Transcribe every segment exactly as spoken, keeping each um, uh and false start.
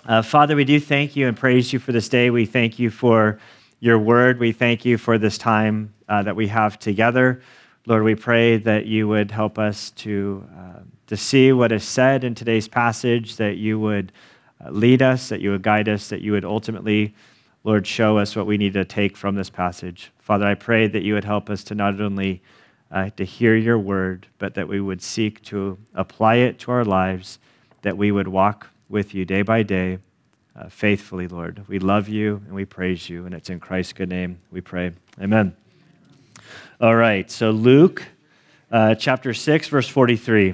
Uh, Father, we do thank you and praise you for this day. We thank you for your word. We thank you for this time uh, that we have together. Lord, we pray that you would help us to, uh, to see what is said in today's passage, that you would uh, lead us, that you would guide us, that you would ultimately, Lord, show us what we need to take from this passage. Father, I pray that you would help us to not only uh, to hear your word, but that we would seek to apply it to our lives, that we would walk with you day by day, uh, faithfully, Lord. We love you and we praise you, and it's in Christ's good name we pray. Amen. All right, so Luke uh, chapter six, verse forty-three.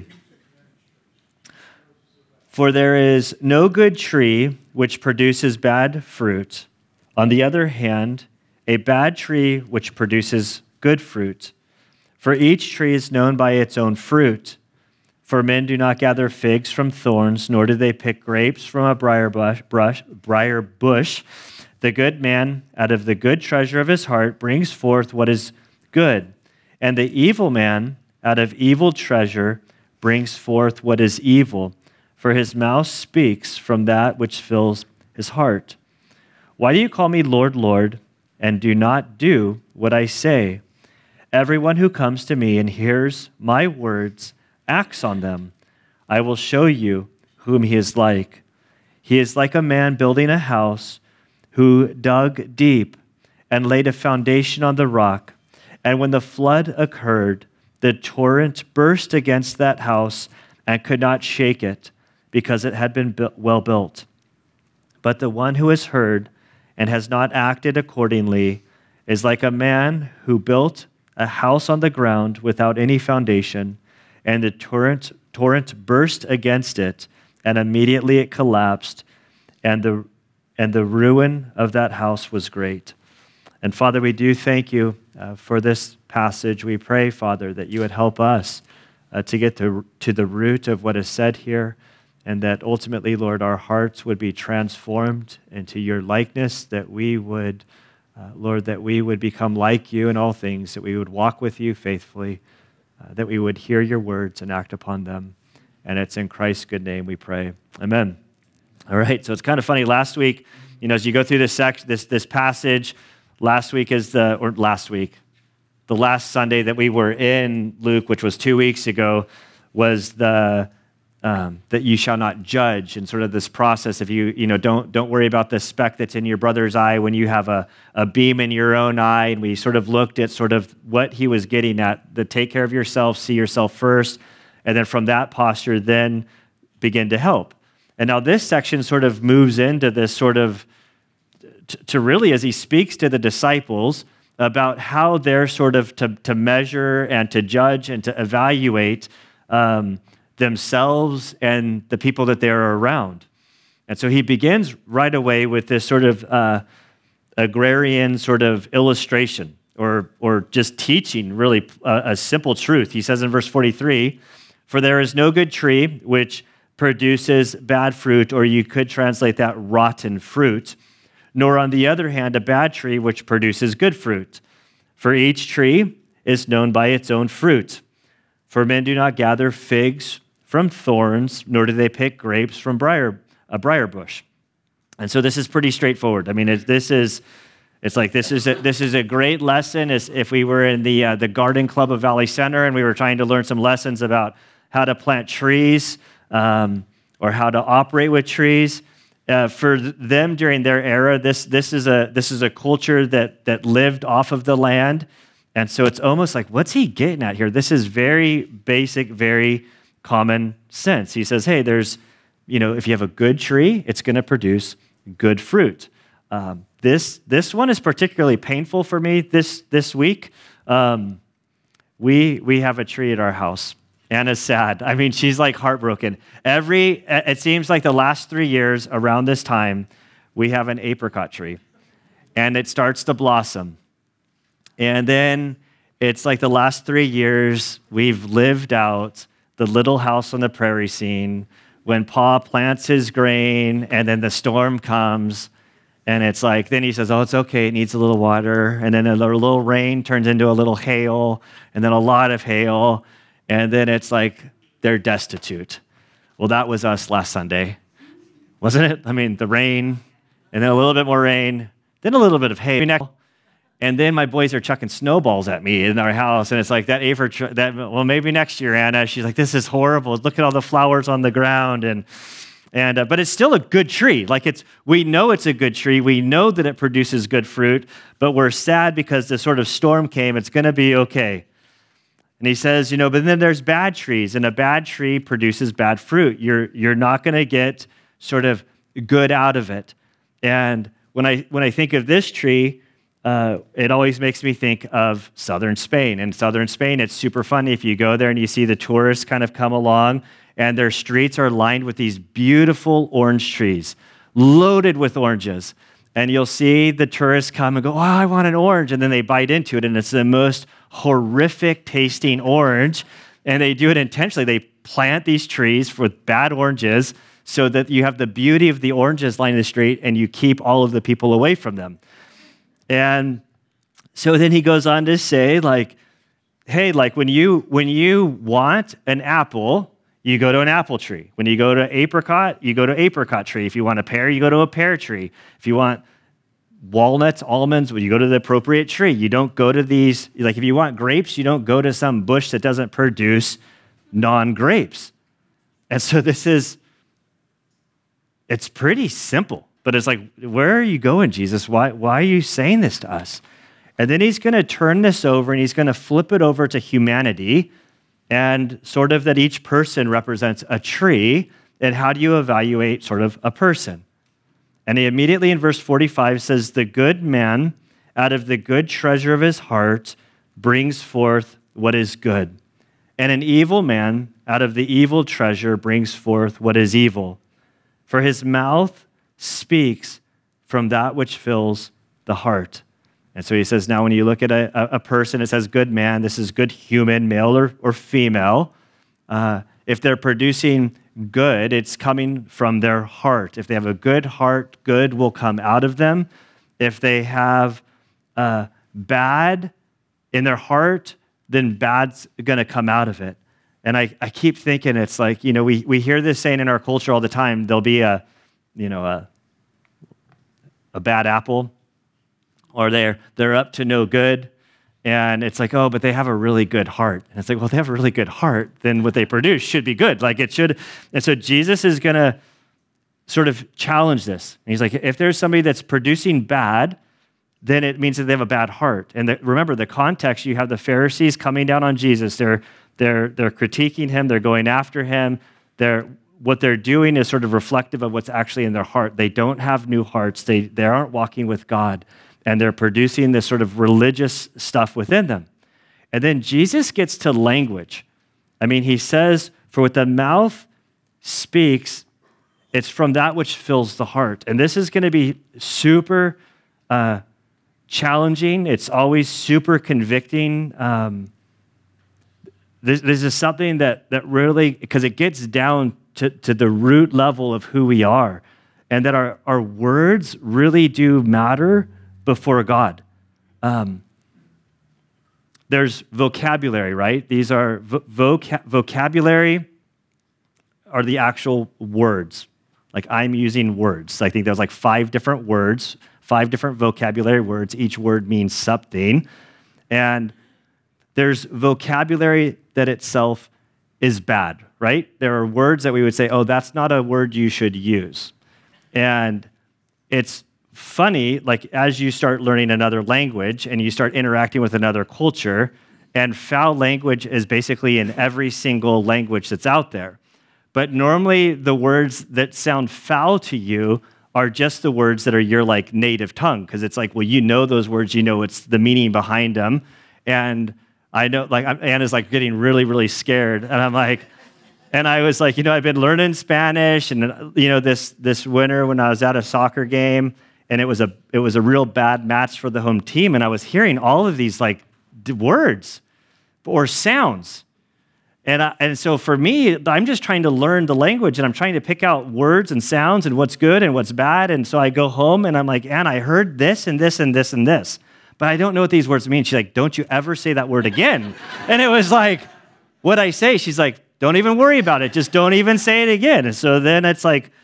For there is no good tree which produces bad fruit. On the other hand, a bad tree which produces good fruit. For each tree is known by its own fruit. For men do not gather figs from thorns, nor do they pick grapes from a briar bush, brush, briar bush. The good man, out of the good treasure of his heart, brings forth what is good. And the evil man, out of evil treasure, brings forth what is evil. For his mouth speaks from that which fills his heart. Why do you call me Lord, Lord, and do not do what I say? Everyone who comes to me and hears my words acts on them. I will show you whom he is like. He is like a man building a house who dug deep and laid a foundation on the rock. And when the flood occurred, the torrent burst against that house and could not shake it because it had been bu- well built. But the one who has heard and has not acted accordingly is like a man who built a house on the ground without any foundation, and the torrent, torrent burst against it, and immediately it collapsed, and the, and the ruin of that house was great. And Father, we do thank you uh, for this passage. We pray, Father, that you would help us uh, to get to, to the root of what is said here, and that ultimately, Lord, our hearts would be transformed into your likeness, that we would, uh, Lord, that we would become like you in all things, that we would walk with you faithfully, Uh, that we would hear your words and act upon them. And it's in Christ's good name we pray. Amen. All right, so it's kind of funny. Last week, you know, as you go through this section, this this passage, last week is the, or last week, the last Sunday that we were in Luke, which was two weeks ago, was the um, that you shall not judge, and sort of this process of you, you know, don't don't worry about the speck that's in your brother's eye when you have a, a beam in your own eye. And we sort of looked at sort of what he was getting at, the take care of yourself, see yourself first, and then from that posture, then begin to help. And now this section sort of moves into this sort of, t- to really, as he speaks to the disciples about how they're sort of to, to measure and to judge and to evaluate um, themselves and the people that they're around. And so he begins right away with this sort of uh, agrarian sort of illustration or or just teaching really a, a simple truth. He says in verse forty-three, for there is no good tree which produces bad fruit, or you could translate that rotten fruit, nor on the other hand a bad tree which produces good fruit. For each tree is known by its own fruit. For men do not gather figs from thorns, nor do they pick grapes from briar, a briar bush. And so this is pretty straightforward. I mean, it, this is, it's like this is a, this is a great lesson. As if we were in the uh, the garden club of Valley Center and we were trying to learn some lessons about how to plant trees um, or how to operate with trees. Uh, for them during their era, this this is a this is a culture that that lived off of the land, and so it's almost like, what's he getting at here? This is very basic, very common sense. He says, hey, there's, you know, if you have a good tree, it's going to produce good fruit. Um, this this one is particularly painful for me this this week. Um, we we have a tree at our house. Anna's sad. I mean, she's like heartbroken. Every it seems like the last three years around this time, we have an apricot tree, and it starts to blossom, and then it's like the last three years we've lived out the Little House on the Prairie scene when Pa plants his grain and then the storm comes and it's like, then he says, oh, it's okay, it needs a little water. And then a little rain turns into a little hail and then a lot of hail. And then it's like they're destitute. Well, that was us last Sunday. wasn't it? I mean, the rain, and then a little bit more rain, then a little bit of hay. And then my boys are chucking snowballs at me in our house, and it's like that Aphor, that well, maybe next year, Anna. She's like, this is horrible. Look at all the flowers on the ground, and and uh, but it's still a good tree. Like it's, we know it's a good tree. We know that it produces good fruit, but we're sad because the sort of storm came. It's going to be okay. And he says, you know, but then there's bad trees, and a bad tree produces bad fruit. You're you're not going to get sort of good out of it. And when I when I think of this tree, Uh, it always makes me think of southern Spain. In southern Spain, it's super funny if you go there and you see the tourists kind of come along, and their streets are lined with these beautiful orange trees, loaded with oranges. And you'll see the tourists come and go, oh, I want an orange. And then they bite into it, and it's the most horrific tasting orange. And they do it intentionally. They plant these trees with bad oranges so that you have the beauty of the oranges lining the street, and you keep all of the people away from them. And so then he goes on to say, like, hey, like when you when you want an apple, you go to an apple tree. When you go to apricot, you go to apricot tree. If you want a pear, you go to a pear tree. If you want walnuts, almonds, well, you go to the appropriate tree. You don't go to these, like if you want grapes, you don't go to some bush that doesn't produce non-grapes. And so this is, it's pretty simple. But it's like, where are you going, Jesus? Why, why are you saying this to us? And then he's going to turn this over, and he's going to flip it over to humanity, and sort of that each person represents a tree, and how do you evaluate sort of a person? And he immediately in verse forty-five says, the good man out of the good treasure of his heart brings forth what is good. And an evil man out of the evil treasure brings forth what is evil. For his mouth speaks from that which fills the heart. And so he says, now when you look at a, a person, it says good man, this is good human, male or, or female. Uh, if they're producing good, it's coming from their heart. If they have a good heart, good will come out of them. If they have uh, bad in their heart, then bad's going to come out of it. And I, I keep thinking it's like, you know, we, we hear this saying in our culture all the time, there'll be a, you know, a, a bad apple, or they're they're up to no good, and it's like, oh, but they have a really good heart. And it's like, well, they have a really good heart, then what they produce should be good. Like it should. And so Jesus is going to sort of challenge this. And he's like, if there's somebody that's producing bad, then it means that they have a bad heart. And the, remember, the context, you have the Pharisees coming down on Jesus. They're they're they're critiquing him. They're going after him. They're what they're doing is sort of reflective of what's actually in their heart. They don't have new hearts. They, they aren't walking with God, and they're producing this sort of religious stuff within them. And then Jesus gets to language. I mean, he says, for what the mouth speaks, it's from that which fills the heart. And this is going to be super uh, challenging. It's always super convicting. Um, this, this is something that, that really, because it gets down To, to the root level of who we are, and that our, our words really do matter before God. Um, there's vocabulary, right? These are voca- vocabulary are the actual words. Like I'm using words. I think there's like five different words, five different vocabulary words. Each word means something. And there's vocabulary that itself is bad, right? There are words that we would say, oh, that's not a word you should use. And it's funny, like as you start learning another language and you start interacting with another culture, and foul language is basically in every single language that's out there. But normally the words that sound foul to you are just the words that are your like native tongue, because it's like, well, you know those words, you know it's the meaning behind them. And I know, like, Anna's like getting really, really scared. And I'm like, and I was like, you know, I've been learning Spanish, and you know, this this winter when I was at a soccer game, and it was a it was a real bad match for the home team, and I was hearing all of these like words or sounds, and I, and so for me, I'm just trying to learn the language, and I'm trying to pick out words and sounds and what's good and what's bad, and so I go home and I'm like, Anna, I heard this and this and this and this, but I don't know what these words mean. She's like, don't you ever say that word again. And it was like, what'd I say? She's like, don't even worry about it. Just don't even say it again. And so then it's like,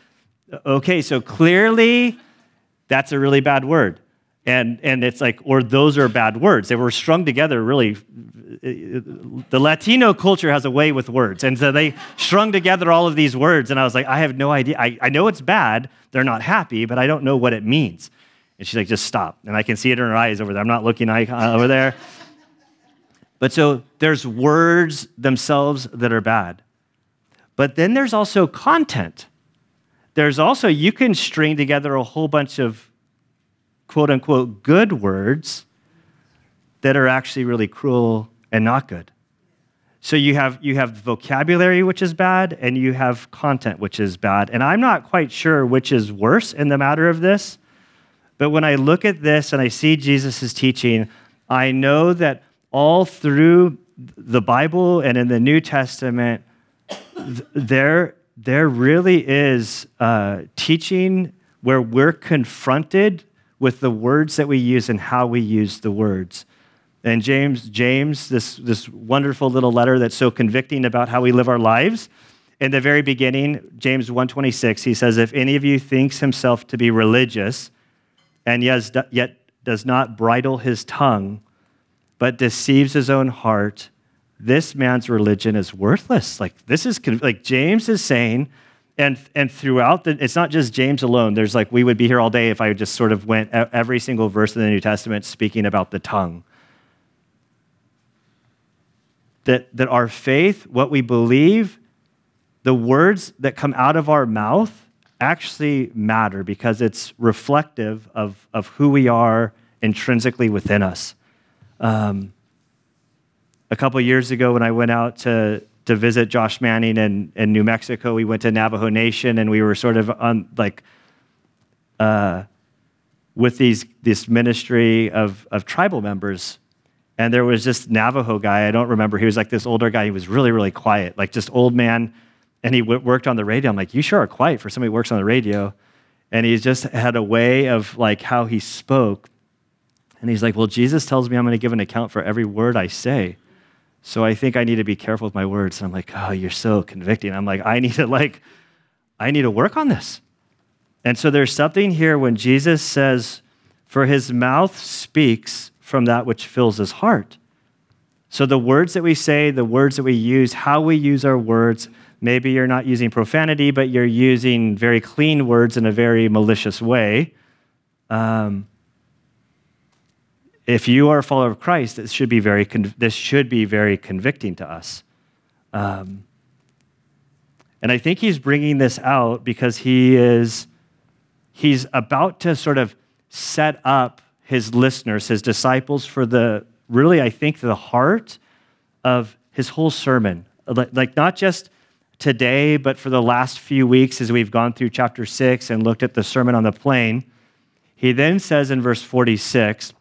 okay, so clearly that's a really bad word. And and it's like, or those are bad words. They were strung together really. The Latino culture has a way with words. And so they strung together all of these words. And I was like, I have no idea. I, I know it's bad. They're not happy, but I don't know what it means. And she's like, just stop. And I can see it in her eyes over there. I'm not looking over there. But so there's words themselves that are bad. But then there's also content. There's also, you can string together a whole bunch of quote unquote good words that are actually really cruel and not good. So you have you have vocabulary, which is bad, and you have content, which is bad. And I'm not quite sure which is worse in the matter of this, but when I look at this and I see Jesus' teaching, I know that all through the Bible and in the New Testament, there, there really is uh, teaching where we're confronted with the words that we use and how we use the words. And James, James, this, this wonderful little letter that's so convicting about how we live our lives, in the very beginning, James one twenty-six, he says, if any of you thinks himself to be religious and yet, yet does not bridle his tongue, but deceives his own heart, this man's religion is worthless. Like this is, like James is saying, And and throughout, the, it's not just James alone. There's like, we would be here all day if I just sort of went every single verse in the New Testament speaking about the tongue. That, that our faith, what we believe, the words that come out of our mouth actually matter because it's reflective of, of who we are intrinsically within us. Um, a couple years ago when I went out to to visit Josh Manning in, in New Mexico. We went to Navajo Nation, and we were sort of on like uh, with these this ministry of of tribal members. And there was this Navajo guy, I don't remember, he was like this older guy, he was really, really quiet, like just old man, and he w- worked on the radio. I'm like, you sure are quiet for somebody who works on the radio. And he just had a way of like how he spoke. And he's like, well, Jesus tells me I'm going to give an account for every word I say. So I think I need to be careful with my words. And I'm like, oh, you're so convicting. I'm like, I need to like, I need to work on this. And so there's something here when Jesus says, for his mouth speaks from that which fills his heart. So the words that we say, the words that we use, how we use our words, maybe you're not using profanity, but you're using very clean words in a very malicious way. Um, If you are a follower of Christ, this should be very con- this should be very convicting to us. Um, and I think he's bringing this out because he is he's about to sort of set up his listeners, his disciples, for the really, I think, the heart of his whole sermon. Like not just today, but for the last few weeks as we've gone through chapter six and looked at the Sermon on the Plain. He then says in verse forty-six,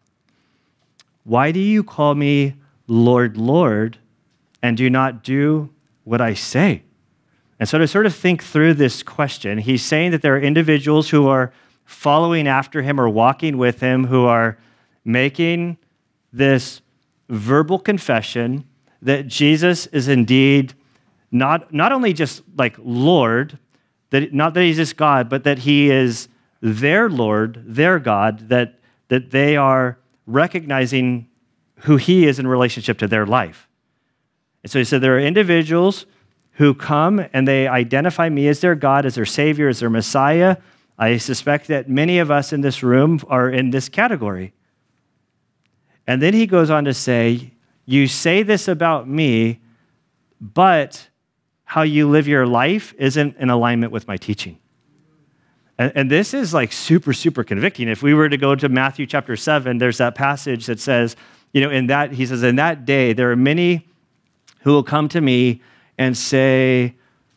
why do you call me Lord, Lord, and do not do what I say? And so to sort of think through this question, he's saying that there are individuals who are following after him or walking with him who are making this verbal confession that Jesus is indeed not, not only just like Lord, that not that he's just God, but that he is their Lord, their God, that, that they are recognizing who he is in relationship to their life. And so he said there are individuals who come and they identify me as their God, as their Savior, as their Messiah. I suspect that many of us in this room are in this category. And then he goes on to say, you say this about me, but how you live your life isn't in alignment with my teaching. And, and this is like super, super convicting. If we were to go to Matthew chapter seven, there's that passage that says, you know, in that, he says, in that day, there are many who will come to me and say,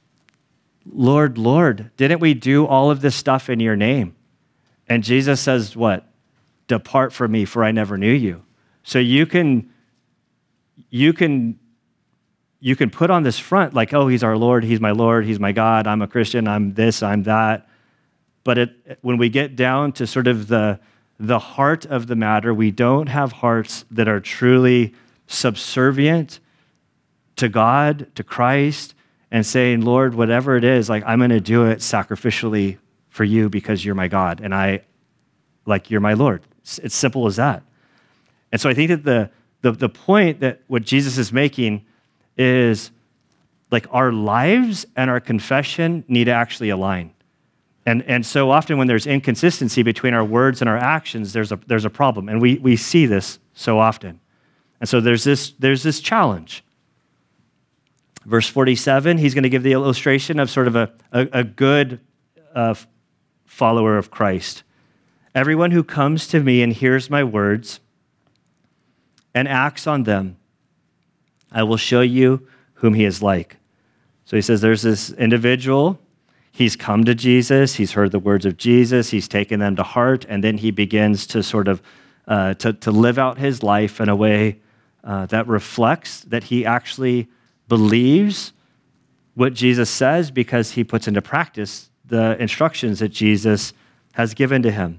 Lord, Lord, didn't we do all of this stuff in your name? And Jesus says, what? Depart from me, for I never knew you. So you can, you can, you can put on this front like, oh, he's our Lord, he's my Lord, he's my God, I'm a Christian, I'm this, I'm that. But it, when we get down to sort of the, the heart of the matter, we don't have hearts that are truly subservient to God, to Christ, and saying, Lord, whatever it is, like I'm going to do it sacrificially for you because you're my God and I, like you're my Lord. It's, it's simple as that. And so I think that the, the the point that what Jesus is making is like our lives and our confession need to actually align. And and so often when there's inconsistency between our words and our actions, there's a there's a problem. And we we see this so often. And so there's this there's this challenge. Verse forty-seven, he's going to give the illustration of sort of a, a, a good uh, follower of Christ. Everyone who comes to me and hears my words and acts on them, I will show you whom he is like. So he says there's this individual, he's come to Jesus, he's heard the words of Jesus, he's taken them to heart, and then he begins to sort of uh, to, to live out his life in a way uh, that reflects that he actually believes what Jesus says because he puts into practice the instructions that Jesus has given to him.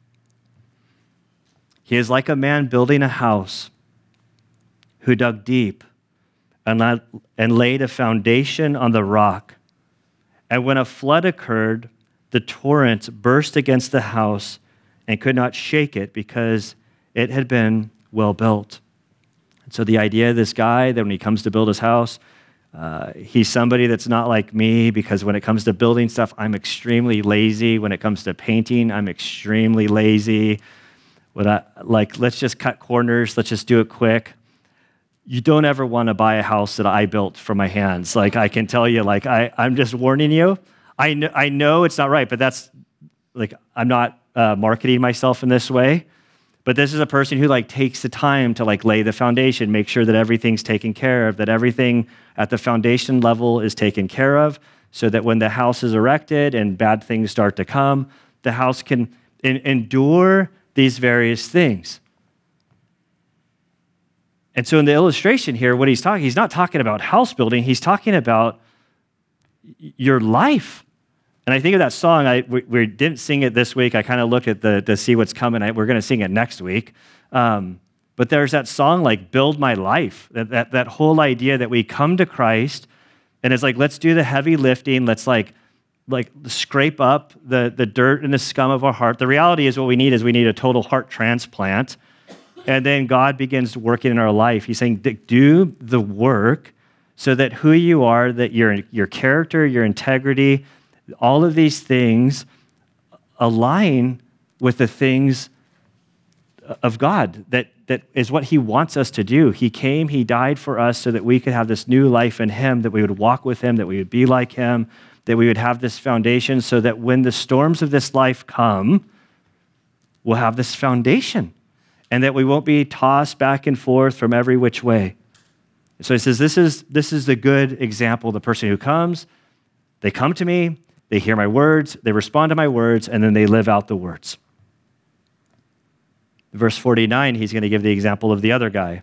He is like a man building a house who dug deep and, la- and laid a foundation on the rock. And when a flood occurred, the torrent burst against the house and could not shake it because it had been well built. And so the idea of this guy that when he comes to build his house, uh, he's somebody that's not like me because when it comes to building stuff, I'm extremely lazy. When it comes to painting, I'm extremely lazy. What I, like, let's just cut corners. Let's just do it quick. You don't ever want to buy a house that I built from my hands. Like, I can tell you, like, I, I'm just warning you. I know, I know it's not right, but that's, like, I'm not uh, marketing myself in this way. But this is a person who, like, takes the time to, like, lay the foundation, make sure that everything's taken care of, that everything at the foundation level is taken care of, so that when the house is erected and bad things start to come, the house can en- endure these various things. And so in the illustration here, what he's talking, he's not talking about house building, he's talking about your life. And I think of that song, I we, we didn't sing it this week, I kind of looked at the to see what's coming, I, we're going to sing it next week. Um, but there's that song like, Build My Life, that, that, that whole idea that we come to Christ, and it's like, let's do the heavy lifting, let's like, like scrape up the, the dirt and the scum of our heart. The reality is what we need is we need a total heart transplant. And then God begins working in our life. He's saying, do the work so that who you are, that your, your character, your integrity, all of these things align with the things of God. That, that is what he wants us to do. He came, he died for us so that we could have this new life in him, that we would walk with him, that we would be like him, that we would have this foundation so that when the storms of this life come, we'll have this foundation. And that we won't be tossed back and forth from every which way. So he says, this is, this is the good example, the person who comes, they come to me, they hear my words, they respond to my words, and then they live out the words. Verse forty-nine, he's going to give the example of the other guy.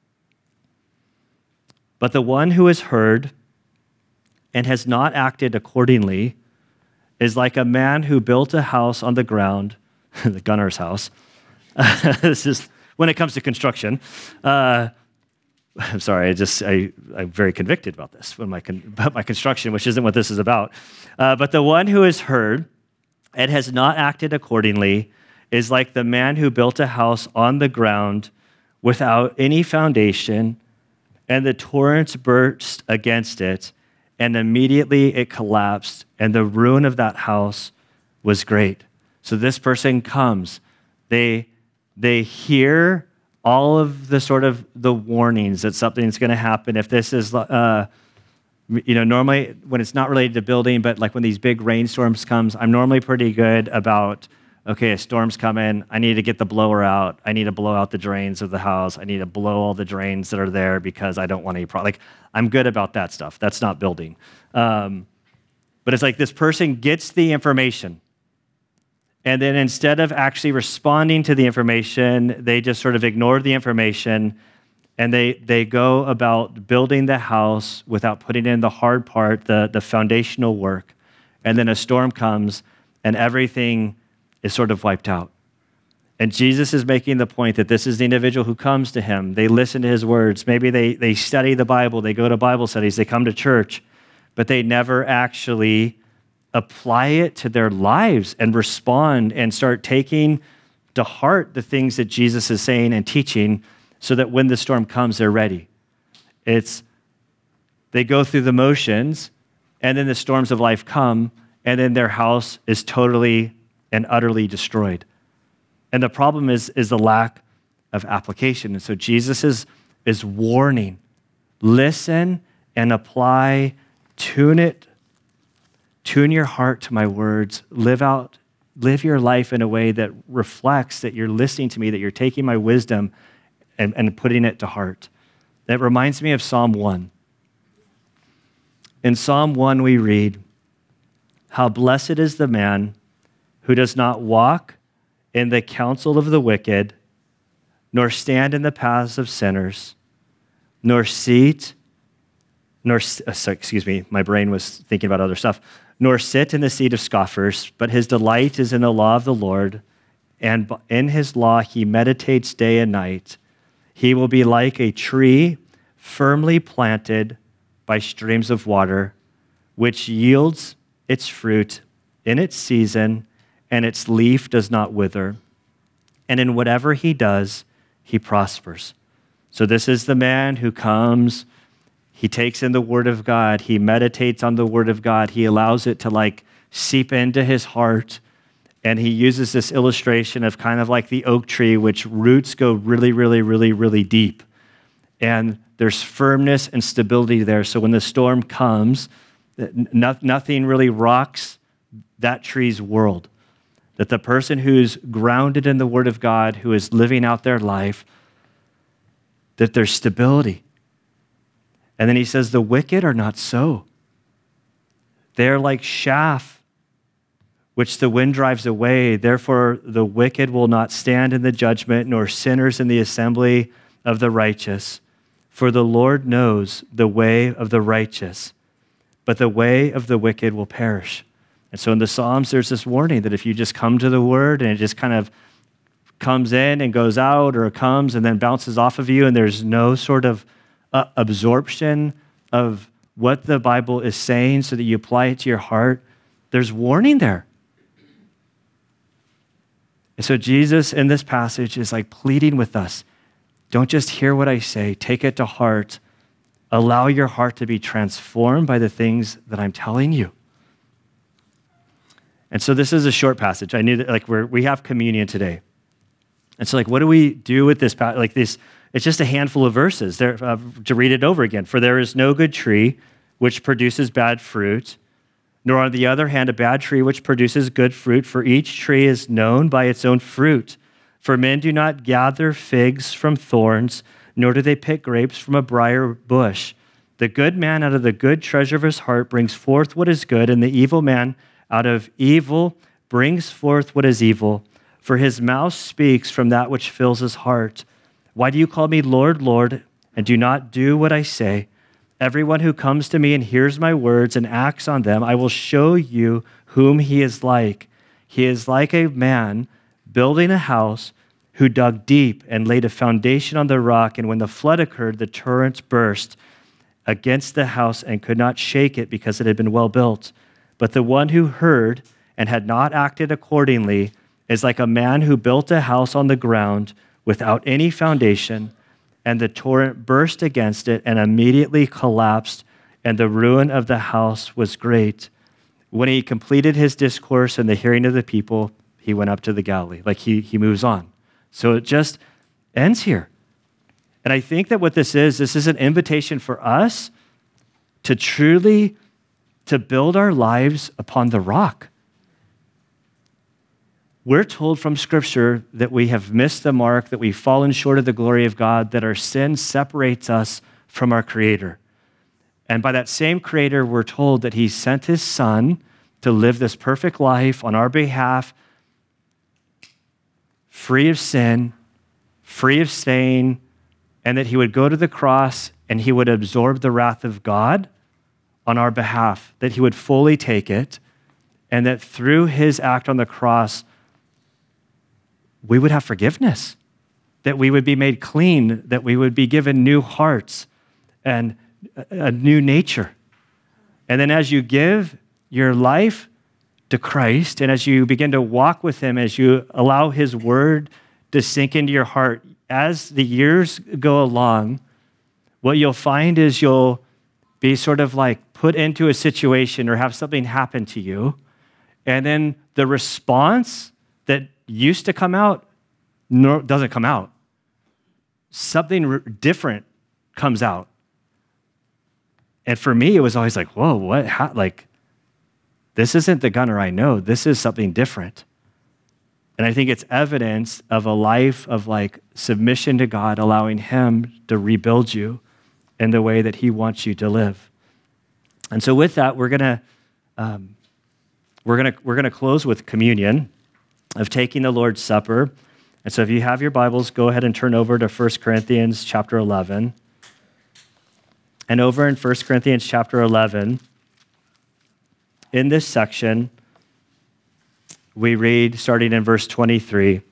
But the one who has heard and has not acted accordingly is like a man who built a house on the ground, the gunner's house. This is when it comes to construction. Uh, I'm sorry, I just I, I'm very convicted about this when my con- about my construction, which isn't what this is about. Uh, but the one who has heard and has not acted accordingly is like the man who built a house on the ground without any foundation, and the torrents burst against it, and immediately it collapsed, and the ruin of that house was great. So this person comes, they they hear all of the sort of the warnings that something's going to happen. If this is, uh, you know, normally when it's not related to building, but like when these big rainstorms comes, I'm normally pretty good about, okay, a storm's coming. I need to get the blower out. I need to blow out the drains of the house. I need to blow all the drains that are there because I don't want any problem. Like, I'm good about that stuff. That's not building. Um, but it's like this person gets the information, and then instead of actually responding to the information, they just sort of ignore the information, and they they go about building the house without putting in the hard part, the, the foundational work. And then a storm comes, and everything is sort of wiped out. And Jesus is making the point that this is the individual who comes to him. They listen to his words. Maybe they, they study the Bible. They go to Bible studies. They come to church. but they never actually apply it to their lives and respond and start taking to heart the things that Jesus is saying and teaching so that when the storm comes, they're ready. It's, they go through the motions, and then the storms of life come, and then their house is totally and utterly destroyed. And the problem is, is the lack of application. And so Jesus is, is warning, listen and apply, tune it, tune your heart to my words, live out, live your life in a way that reflects that you're listening to me, that you're taking my wisdom and, and putting it to heart. That reminds me of Psalm one. In Psalm one, we read, "How blessed is the man who does not walk in the counsel of the wicked, nor stand in the paths of sinners, nor seat, nor, uh, excuse me, my brain was thinking about other stuff, nor sit in the seat of scoffers, but his delight is in the law of the Lord, and in his law he meditates day and night. He will be like a tree firmly planted by streams of water, which yields its fruit in its season, and its leaf does not wither. And in whatever he does, he prospers." So this is the man who comes, he takes in the word of God, he meditates on the word of God, he allows it to like seep into his heart, and he uses this illustration of kind of like the oak tree, which roots go really, really, really, really deep. And there's firmness and stability there. So when the storm comes, no, nothing really rocks that tree's world. That the person who's grounded in the Word of God, who is living out their life, that there's stability. And then he says, the wicked are not so. They're like chaff, which the wind drives away. Therefore, the wicked will not stand in the judgment, nor sinners in the assembly of the righteous. For the Lord knows the way of the righteous, but the way of the wicked will perish. And so in the Psalms, there's this warning that if you just come to the word and it just kind of comes in and goes out, or it comes and then bounces off of you, and there's no sort of uh, absorption of what the Bible is saying so that you apply it to your heart, there's warning there. And so Jesus in this passage is like pleading with us. Don't just hear what I say, take it to heart. Allow your heart to be transformed by the things that I'm telling you. And so this is a short passage. I knew that like we're, we have communion today. And so like, what do we do with this? Like this, it's just a handful of verses there uh, to read it over again. For there is no good tree which produces bad fruit, nor on the other hand, a bad tree which produces good fruit. For each tree is known by its own fruit. For men do not gather figs from thorns, nor do they pick grapes from a briar bush. The good man out of the good treasure of his heart brings forth what is good, and the evil man out of evil brings forth what is evil. For his mouth speaks from that which fills his heart. Why do you call me Lord, Lord, and do not do what I say? Everyone who comes to me and hears my words and acts on them, I will show you whom he is like. He is like a man building a house who dug deep and laid a foundation on the rock, and when the flood occurred, the torrent burst against the house and could not shake it because it had been well built. But the one who heard and had not acted accordingly is like a man who built a house on the ground without any foundation, and the torrent burst against it and immediately collapsed, and the ruin of the house was great. When he completed his discourse in the hearing of the people, he went up to the Galilee. Like he, he moves on. So it just ends here. And I think that what this is, this is an invitation for us to truly to build our lives upon the rock. We're told from Scripture that we have missed the mark, that we've fallen short of the glory of God, that our sin separates us from our Creator. And by that same Creator, we're told that He sent His Son to live this perfect life on our behalf, free of sin, free of stain, and that He would go to the cross and He would absorb the wrath of God on our behalf, that He would fully take it, and that through His act on the cross, we would have forgiveness, that we would be made clean, that we would be given new hearts and a new nature. And then as you give your life to Christ, and as you begin to walk with him, as you allow his word to sink into your heart, as the years go along, what you'll find is you'll be sort of like put into a situation or have something happen to you, and then the response that used to come out no, doesn't come out. Something r- different comes out. And for me, it was always like, whoa, what? How, like, this isn't the Gunner I know. This is something different. And I think it's evidence of a life of like submission to God, allowing him to rebuild you in the way that he wants you to live. And so with that, we're gonna um, we're gonna we're gonna close with communion, of taking the Lord's Supper. And so if you have your Bibles, go ahead and turn over to First Corinthians chapter eleven. And over in First Corinthians chapter eleven, in this section, we read, starting in verse twenty-three,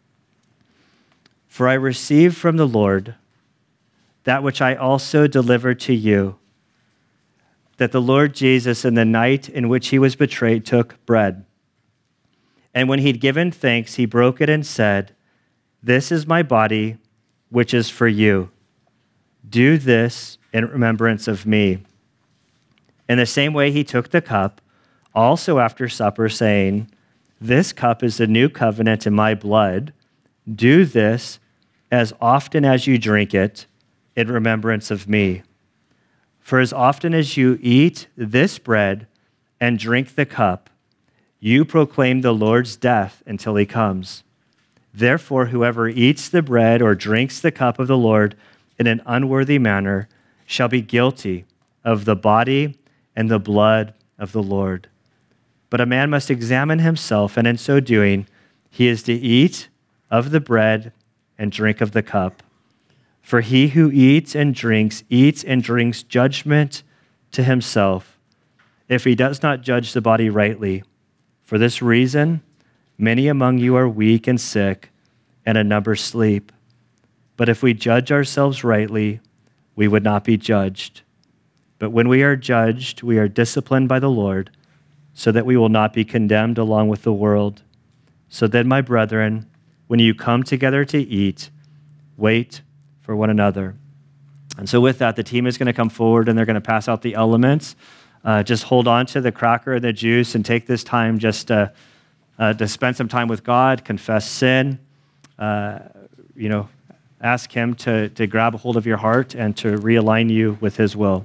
"For I received from the Lord that which I also delivered to you, that the Lord Jesus, in the night in which he was betrayed, took bread. And when he'd given thanks, he broke it and said, 'This is my body, which is for you. Do this in remembrance of me.' In the same way, he took the cup, also after supper, saying, 'This cup is the new covenant in my blood. Do this as often as you drink it in remembrance of me. For as often as you eat this bread and drink the cup, you proclaim the Lord's death until he comes. Therefore, whoever eats the bread or drinks the cup of the Lord in an unworthy manner shall be guilty of the body and the blood of the Lord. But a man must examine himself, and in so doing, he is to eat of the bread and drink of the cup. For he who eats and drinks, eats and drinks judgment to himself, if he does not judge the body rightly. For this reason, many among you are weak and sick, and a number sleep. But if we judge ourselves rightly, we would not be judged. But when we are judged, we are disciplined by the Lord, so that we will not be condemned along with the world. So then, my brethren, when you come together to eat, wait for one another." And so with that, the team is going to come forward and they're going to pass out the elements. Uh, just hold on to the cracker and the juice and take this time just to, uh, to spend some time with God, confess sin, uh, you know, ask him to, to grab a hold of your heart and to realign you with his will.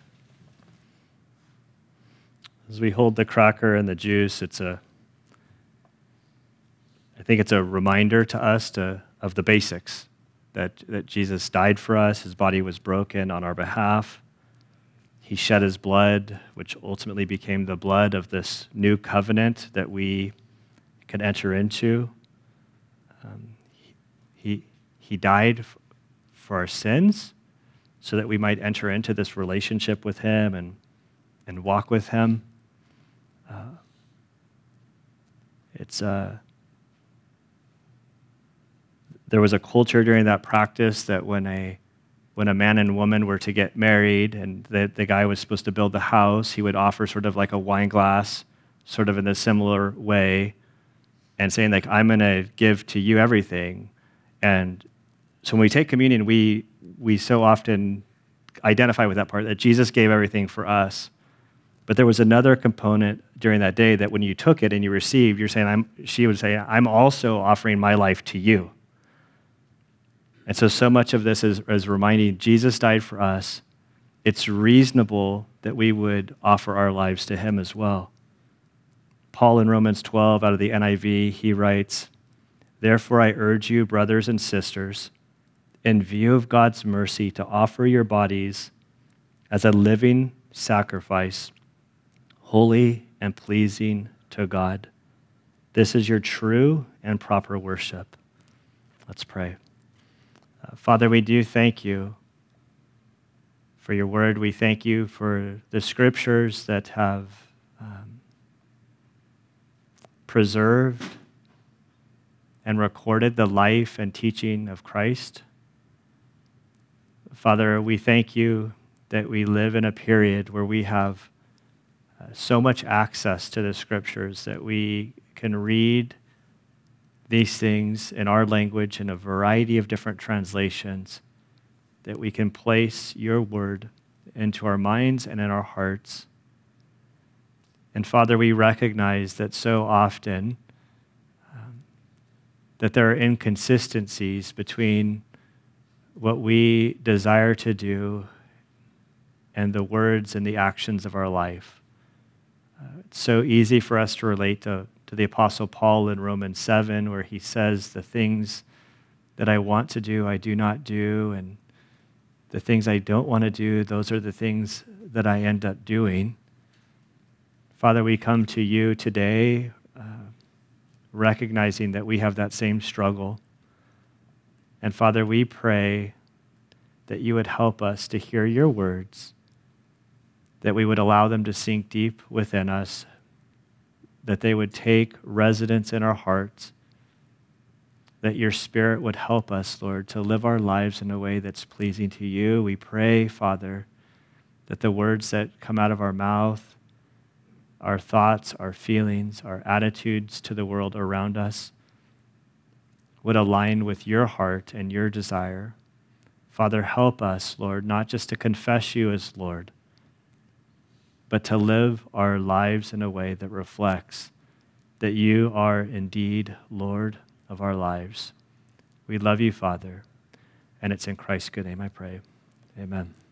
As we hold the cracker and the juice, it's a, I think it's a reminder to us to, of the basics, that, that Jesus died for us, his body was broken on our behalf, he shed his blood, which ultimately became the blood of this new covenant that we could enter into. Um, he, he died f- for our sins so that we might enter into this relationship with him and, and walk with him. Uh, it's uh, there was a culture during that practice that when a when a man and woman were to get married and the, the guy was supposed to build the house, he would offer sort of like a wine glass, sort of in a similar way, and saying like, I'm going to give to you everything. And so when we take communion, we we so often identify with that part, that Jesus gave everything for us. But there was another component during that day that when you took it and you received, you're saying, I'm, she would say, I'm also offering my life to you. And so, so much of this is, is reminding Jesus died for us. It's reasonable that we would offer our lives to him as well. Paul in Romans twelve, out of the N I V, he writes, "Therefore I urge you, brothers and sisters, in view of God's mercy, to offer your bodies as a living sacrifice, holy and pleasing to God. This is your true and proper worship." Let's pray. Uh, Father, we do thank you for your word. We thank you for the scriptures that have um, preserved and recorded the life and teaching of Christ. Father, we thank you that we live in a period where we have uh, so much access to the scriptures that we can read these things in our language in a variety of different translations, that we can place your word into our minds and in our hearts. And Father, we recognize that so often um, that there are inconsistencies between what we desire to do and the words and the actions of our life. Uh, it's so easy for us to relate to, to the Apostle Paul in Romans seven, where he says, the things that I want to do, I do not do, and the things I don't want to do, those are the things that I end up doing. Father, we come to you today uh, recognizing that we have that same struggle. And Father, we pray that you would help us to hear your words, that we would allow them to sink deep within us, that they would take residence in our hearts, that your Spirit would help us, Lord, to live our lives in a way that's pleasing to you. We pray, Father, that the words that come out of our mouth, our thoughts, our feelings, our attitudes to the world around us would align with your heart and your desire. Father, help us, Lord, not just to confess you as Lord, but to live our lives in a way that reflects that you are indeed Lord of our lives. We love you, Father, and it's in Christ's good name I pray. Amen.